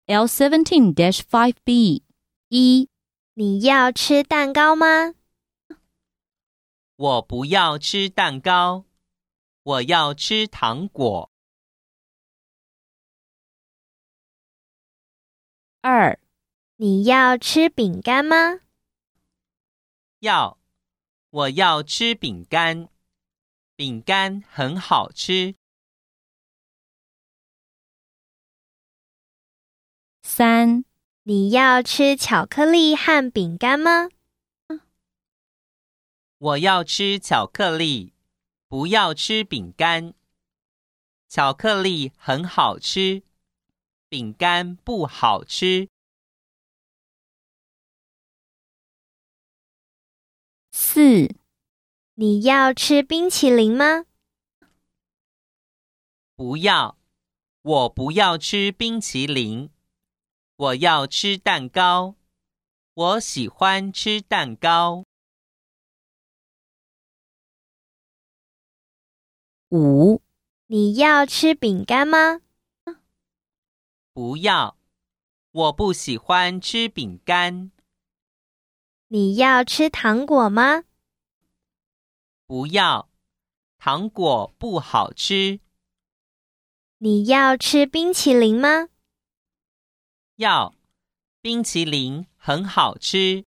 L17-5B 1. 你要吃蛋糕吗？ 我不要吃蛋糕，我要吃糖果。 2. 你要吃饼干吗？ 要，我要吃饼干，饼干很好吃。 3. 你要吃巧克力和饼干吗？ 我要吃巧克力，不要吃饼干。巧克力很好吃，饼干不好吃。 4. 你要吃冰淇淋吗？ 不要，我不要吃冰淇淋，我要吃蛋糕，我喜欢吃蛋糕。 5. 你要吃饼干吗？ 不要，我不喜欢吃饼干。 你要吃糖果吗？ 不要，糖果不好吃。 你要吃冰淇淋吗？ 要，冰淇淋很好吃。